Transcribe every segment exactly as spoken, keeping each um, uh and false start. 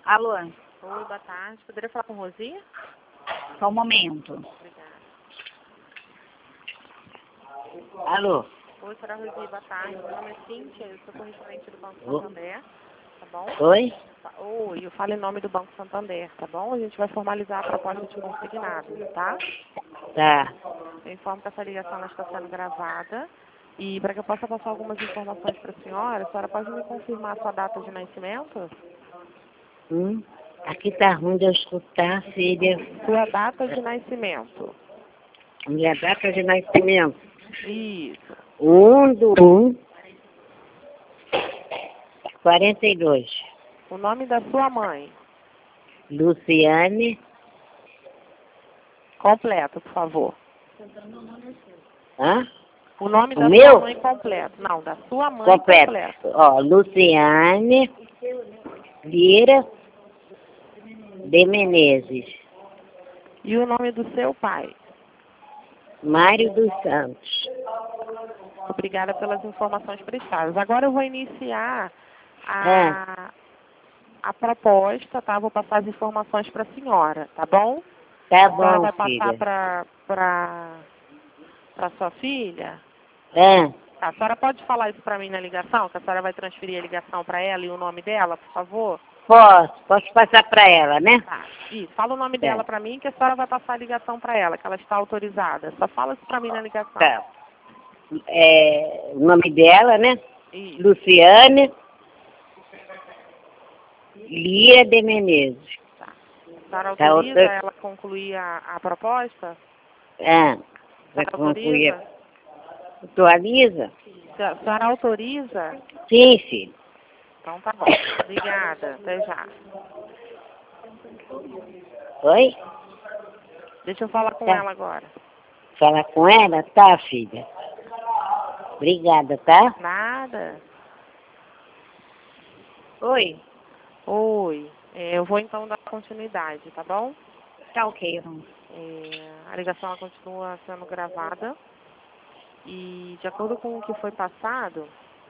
Alô? Oi, boa tarde. Poderia falar com Rosi? Só um momento. Obrigada. Alô? Oi, senhora Rosi, boa tarde. Meu nome é Cíntia, eu sou correspondente do Banco Santander, tá bom? Oi? Oi, eu falo em nome do Banco Santander, tá bom? A gente vai formalizar a proposta de consignado, tá? Tá. Eu informo que essa ligação ela está sendo gravada e para que eu possa passar algumas informações para a senhora, a senhora pode me confirmar a sua data de nascimento? Hum? Aqui tá ruim de eu escutar, filha. Sua data de nascimento. Minha data de nascimento. Isso. Um do um, quarenta e dois. O nome da sua mãe. Luciane. Completo, por favor. Hã? O nome O da meu? sua mãe completo. Não, da sua mãe Completo. completo. Ó, Luciane Lira de Menezes. E o nome do seu pai. Mário dos Santos. Obrigada pelas informações prestadas. Agora eu vou iniciar a, É. a proposta, tá? Vou passar as informações para a senhora, tá bom? Tá A senhora bom, vai passar filha. para para para sua filha? É. Tá, a senhora pode falar isso para mim na ligação? Que a senhora vai transferir a ligação para ela e o nome dela, por favor? Posso, posso passar para ela, né? Tá, isso. Fala o nome Tá. dela para mim que a senhora vai passar a ligação para ela, que ela está autorizada. Só fala isso para mim na ligação. Tá. É, o nome dela, né? Isso. Luciane Lia de Menezes. Tá. A senhora Tá autoriza outra... ela a concluir a, a proposta? É, A vai senhora concluir. autoriza? Atualiza? A senhora autoriza? Sim, filho. Então tá bom. Obrigada. Até já. Oi? Deixa eu falar com Tá. ela agora. Fala com ela? Tá, filha. Obrigada, tá? Nada. Oi? Oi. É, eu vou então dar continuidade, tá bom? Tá ok, irmão. É, a ligação ela continua sendo gravada. E de acordo com o que foi passado,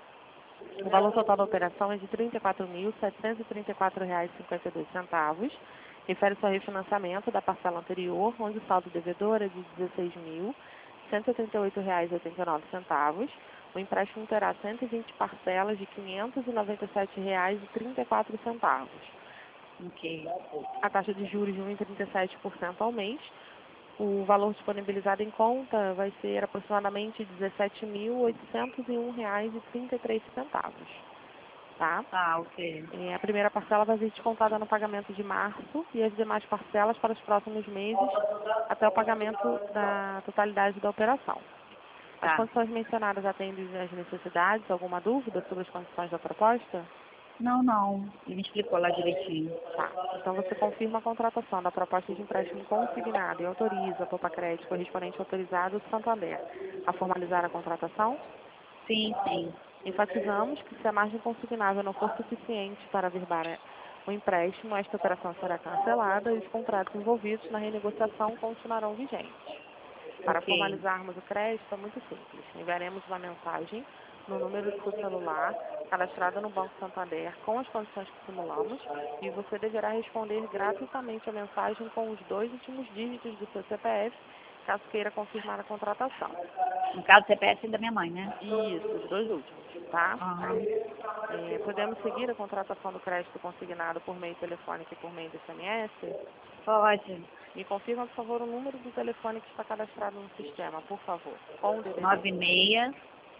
o valor total da operação é de trinta e quatro mil, setecentos e trinta e quatro reais e cinquenta e dois centavos. Refere-se ao refinanciamento da parcela anterior, onde o saldo devedor é de dezesseis mil, cento e oitenta e oito reais e oitenta e nove centavos. O empréstimo terá cento e vinte parcelas de quinhentos e noventa e sete reais e trinta e quatro centavos. Ok. A taxa de juros de um vírgula trinta e sete por cento ao mês. O valor disponibilizado em conta vai ser aproximadamente dezessete mil, oitocentos e um reais e trinta e três centavos. Tá? Tá, ok. É, a primeira parcela vai ser descontada no pagamento de março e as demais parcelas para os próximos meses até o pagamento da totalidade da operação. As Tá. condições mencionadas atendem às necessidades? Alguma dúvida sobre as condições da proposta? Não, não. Ele me explicou lá direitinho. Tá. Então você confirma a contratação da proposta de empréstimo consignado e autoriza a Poupa Crédito correspondente autorizado do Santander a formalizar a contratação? Sim, sim. Enfatizamos que se a margem consignável não for suficiente para averbar o empréstimo, esta operação será cancelada e os contratos envolvidos na renegociação continuarão vigentes. Para Ok. formalizarmos o crédito é muito simples. Enviaremos uma mensagem no número do seu celular, cadastrada no Banco Santander, com as condições que simulamos, e você deverá responder gratuitamente a mensagem com os dois últimos dígitos do seu C P F, caso queira confirmar a contratação. No caso, C P F da minha mãe, né? Isso, os dois últimos, tá? Aham. É, podemos seguir a contratação do crédito consignado por meio telefônico e por meio do S M S? Pode. Me confirma, por favor, o número do telefone que está cadastrado no sistema, por favor, com o D D D. nove seis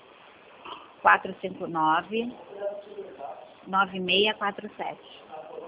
quatro cinco nove nove seis quatro sete.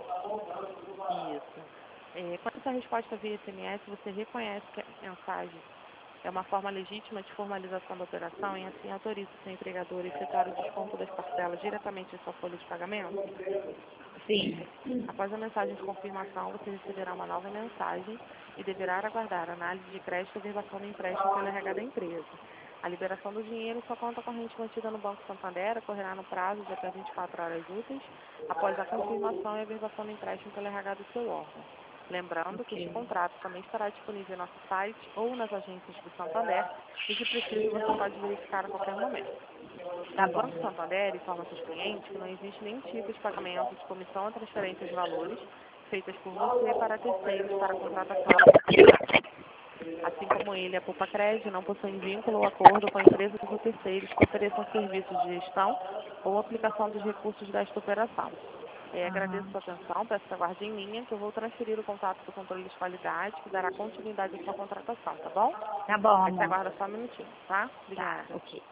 Isso. É, quanto a essa resposta via S M S, você reconhece que a mensagem é uma forma legítima de formalização da operação e assim autoriza o seu empregador a efetuar o desconto das parcelas diretamente em sua folha de pagamento? Sim. Após a mensagem de confirmação, você receberá uma nova mensagem e deverá aguardar a análise de crédito e averbação do empréstimo pelo R H da empresa. A liberação do dinheiro em sua conta corrente mantida no Banco Santander ocorrerá no prazo de até vinte e quatro horas úteis após a confirmação e averbação do empréstimo pelo R H do seu órgão. Lembrando que Ok. este contrato também estará disponível em nosso site ou nas agências do Santander e, se preciso, você pode verificar a qualquer momento. Tá O bom. Banco Santander informa seus clientes que não existe nenhum tipo de pagamento de comissão ou transferência de valores feitas por você para terceiros para a contratação. Assim como ele, a Poupa Crédito não possui vínculo ou acordo com empresas ou terceiros que ofereçam serviços de gestão ou aplicação dos recursos desta operação. É, agradeço Aham. sua atenção, peço que aguarde em linha, que eu vou transferir o contato do controle de qualidade, que dará continuidade à sua contratação, tá bom? Tá bom, Aí você amor. aguarda só um minutinho, tá? Tá, Obrigada. ok.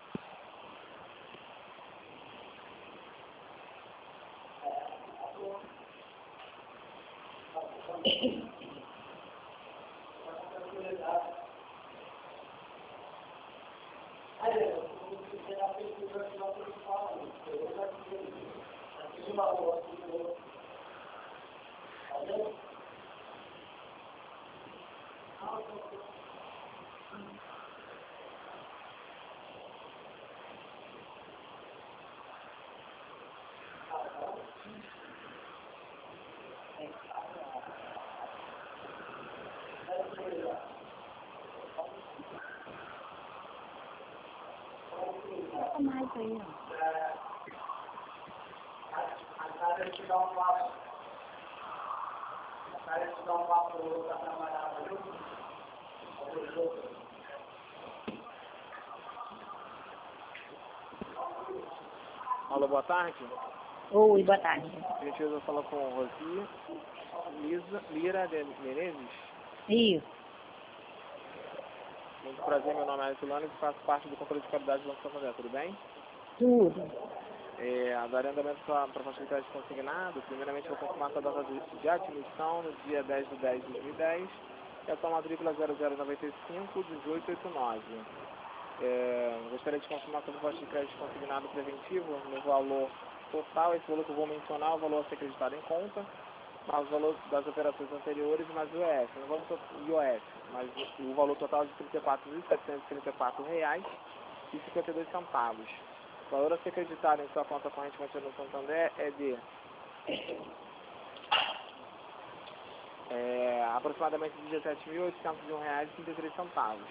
Mais aí, ó. Alô, boa tarde. Oi, boa tarde. A gente vai falar com Rosi Lisa, Lira de Menezes. Isso, Muito prazer, meu nome é Ailton e faço parte do controle de qualidade do Banco Santander, tudo bem? tudo. É, darei andamento para facilitar de consignado. Primeiramente, vou confirmar sua data de, de admissão no dia dez de dez de dois mil e dez. E a sua matrícula zero zero nove cinco um oito oito nove. É, gostaria de confirmar sua proposta de crédito consignado preventivo no valor total. Esse valor que eu vou mencionar é o valor a ser acreditado em conta, mas o valor das operações anteriores mais o I O F, não vamos I O F, mas o, o valor total de trinta e quatro mil setecentos e trinta e quatro reais e cinquenta e dois centavos. O valor a ser acreditado em sua conta corrente mantida no Santander é de é, aproximadamente dezessete mil oitocentos e um reais e trinta e três centavos.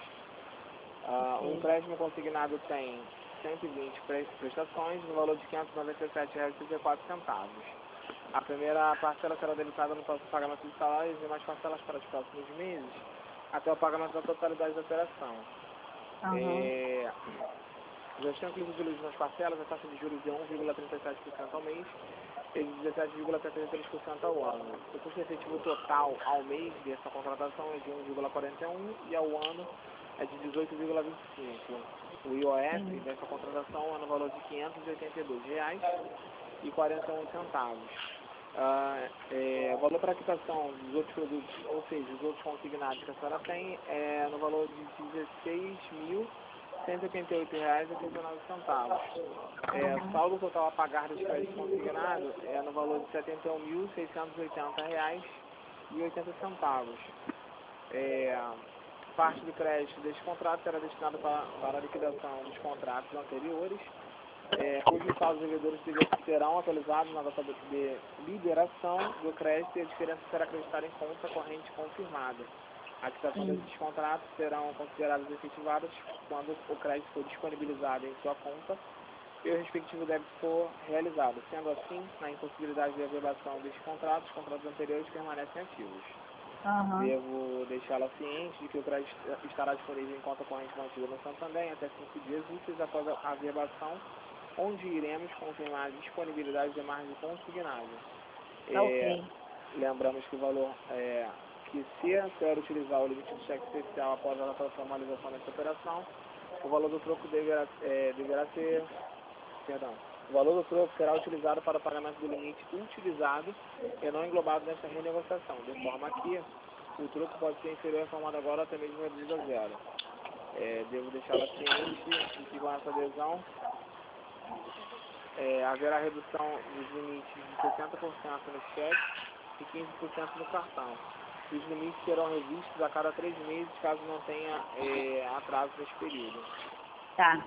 Uh, um crédito consignado tem cento e vinte prestações no valor de quinhentos e noventa e sete reais e trinta e quatro centavos. A primeira parcela será debitada no próximo pagamento de salários e mais parcelas para os próximos meses, até o pagamento da totalidade da operação. Aham. É, já estão incluídos de luz nas parcelas, a taxa de juros de um vírgula trinta e sete por cento ao mês e de dezessete vírgula setenta e três por cento ao ano. O custo efetivo total ao mês dessa contratação é de um vírgula quarenta e um e ao ano é de dezoito vírgula vinte e cinco. O I O F Sim. dessa contratação é no valor de quinhentos e oitenta e dois reais e quarenta e um centavos. Ah, é, o valor para quitação dos outros produtos, ou seja, os outros consignados que a senhora tem, é no valor de dezesseis mil cento e oitenta e oito reais e oitenta e nove centavos. É, saldo total a pagar dos créditos consignados é no valor de setenta e um mil seiscentos e oitenta reais e oitenta centavos. É, parte do crédito deste contrato será destinado para, para a liquidação dos contratos anteriores, é, cujos saldos devedores serão atualizados na data de liberação do crédito e a diferença será acreditada em conta corrente confirmada. A quitação Sim. desses contratos serão consideradas efetivadas quando o crédito for disponibilizado em sua conta e o respectivo débito for realizado. Sendo assim, na impossibilidade de averbação destes contratos, os contratos anteriores permanecem ativos. Aham. Devo deixá-la ciente de que o crédito estará disponível em conta corrente mantida no Santander em até cinco dias úteis após a averbação, onde iremos confirmar a disponibilidade de margem consignada. Tá ok. Lembramos que o valor é, que se a senhora utilizar o limite do cheque especial após a data da formalização dessa operação, o valor do troco deverá, é, deverá ser, perdão, o valor do troco será utilizado para o pagamento do limite utilizado e não englobado nessa renegociação, de forma que o troco pode ser inferior à formada agora até mesmo reduzido a zero. É, devo deixá-la ciente de que com essa adesão é, haverá redução dos limites de sessenta por cento no cheque e quinze por cento no cartão. Os limites serão revistos a cada três meses, caso não tenha é, atraso nesse período. Tá.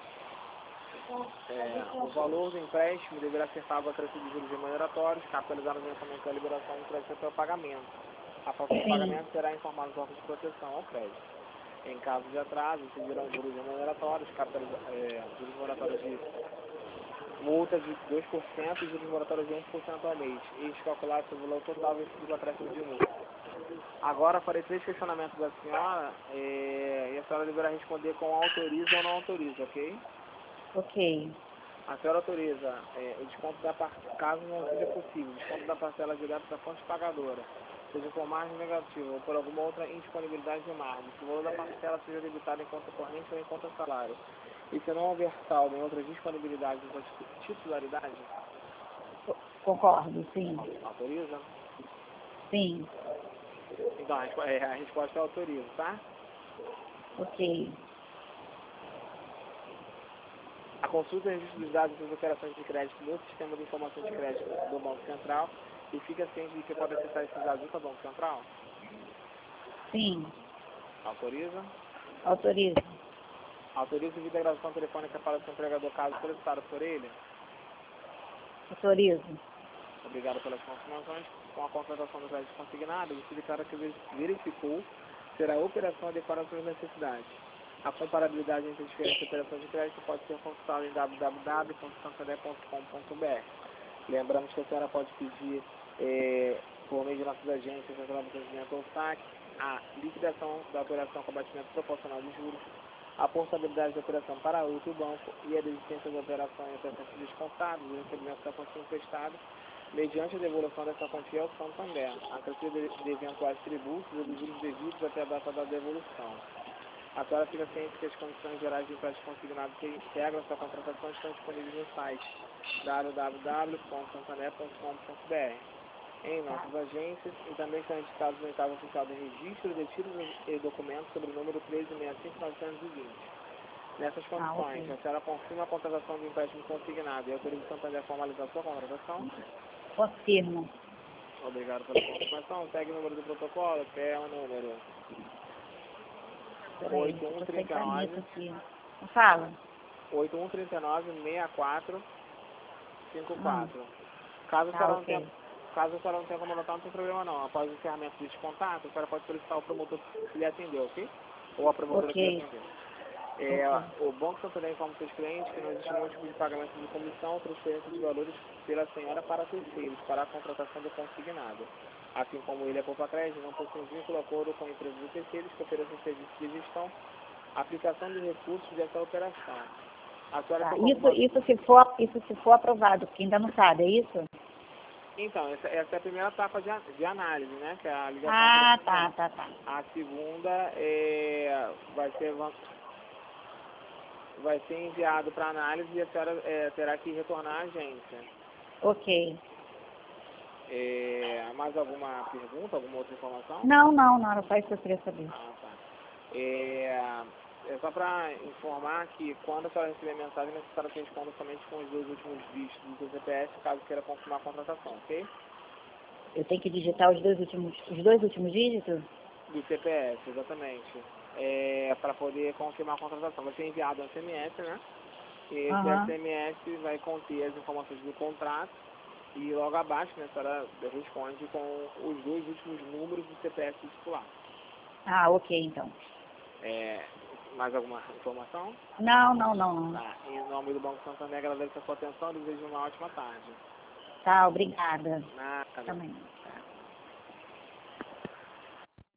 É, o valor do empréstimo deverá ser pago a crescer de juros remuneratórios, capitalizado no vencimento da liberação do crédito até o pagamento. A falta de Sim. pagamento será informado aos órgãos de proteção ao crédito. Em caso de atraso, seguirão juros remuneratórios, capitaliza- é, juros moratórios de multa de dois por cento e juros moratórios de um por cento ao mês. Este calculado sobre o valor total vencido do acréscimo de multa. Agora farei três questionamentos da senhora é, e a senhora deverá responder com autoriza ou não autoriza, ok? Ok. A senhora autoriza é, o desconto da par... caso não seja possível, desconto da parcela direta da fonte pagadora, seja por margem negativa ou por alguma outra indisponibilidade de margem, se o valor da parcela seja debitado em conta corrente ou em conta salário. E se não houver saldo em outras disponibilidades ou titularidade, Co- Concordo, sim. autoriza? Sim. Então, a, respo- é, a resposta é autoriza, tá? Ok. A consulta e registro dos dados das operações de crédito no Sistema de Informação de Crédito do Banco Central e fica ciente de que pode acessar esses dados junto ao Banco Central? Sim. Autoriza? Autorizo. Autoriza o vídeo da gravação telefônica para o seu empregador caso solicitado por ele? Autorizo. Obrigado pelas confirmações. Com a contratação do crédito consignado, você declara que verificou ser a operação adequada às suas necessidades. A comparabilidade entre diferentes operações de crédito pode ser consultada em w w w ponto santander ponto com ponto b r. Lembramos que a senhora pode pedir, é, por meio de nossas agências, Central de Atendimento ou S A C, a liquidação da operação com abatimento proporcional de juros, a portabilidade da operação para outro banco e a desistência da operação em operações descontadas, o recebimento da quantia emprestada, mediante a devolução dessa quantia ao Santander, a crescida de eventuais tributos e dos juros devidos até a data da devolução. A senhora fica ciente que as condições gerais de empréstimo consignado que integram essa contratação estão disponíveis no site w w w ponto santander ponto com ponto b r, em nossas agências e também estão indicados no encargo oficial de registro de títulos e documentos sobre o número treze sessenta e cinco novecentos e vinte. Nessas condições, Ah, ok. a senhora confirma a contratação de empréstimo consignado e autoriza o Santander a formalizar sua contratação? Confirmo. Obrigado pela confirmação. Segue o número do protocolo, que é o número Peraí, oito um eu tô três sem caneta nove, aqui. Fala. oito um três nove, seis quatro cinco quatro. Caso a Tá, senhora não ok. tenha, caso a senhora não tenha como anotar, não tem problema não. Após o encerramento desse contato, a senhora pode solicitar o promotor que lhe atendeu, ok? Ou a promotora que lhe Ok. atendeu. É, o Banco Santander informa seus clientes que não existe nenhum tipo de pagamento de comissão ou transferência de valores pela senhora para terceiros, para a contratação do consignado. Assim como ele é Poupa Crédito, não possui vínculo acordo com empresas de terceiros que ofereçam serviços de gestão, aplicação de recursos dessa operação. A senhora Tá. tem Isso, alguma... isso, se for, isso se for aprovado, porque ainda não sabe, é isso? Então, essa, essa é a primeira etapa de, a- de análise, né? Que é a ligação Ah, com tá, tá, tá. a segunda é, vai ser vai ser enviado para análise e a senhora é, terá que retornar à agência. Ok. É, mais alguma pergunta, alguma outra informação? Não, não, não, era só isso que eu queria saber. Ah, tá. É, é só para informar que quando a senhora receber a mensagem, é necessário que responda somente com os dois últimos dígitos do seu C P F, caso queira confirmar a contratação, ok? Eu tenho que digitar os dois últimos, os dois últimos dígitos? Do C P F, exatamente. É, para poder confirmar a contratação. Vai ser enviado um S M S, né? E esse Aham. S M S vai conter as informações do contrato e logo abaixo, né, a senhora responde com os dois últimos números do C P F do titular. Ah, ok, então. É, mais alguma informação? Não, não, não, não. Tá. Em nome do Banco Santander, agradeço a sua atenção e desejo uma ótima tarde. Tá, obrigada. Nada. Também.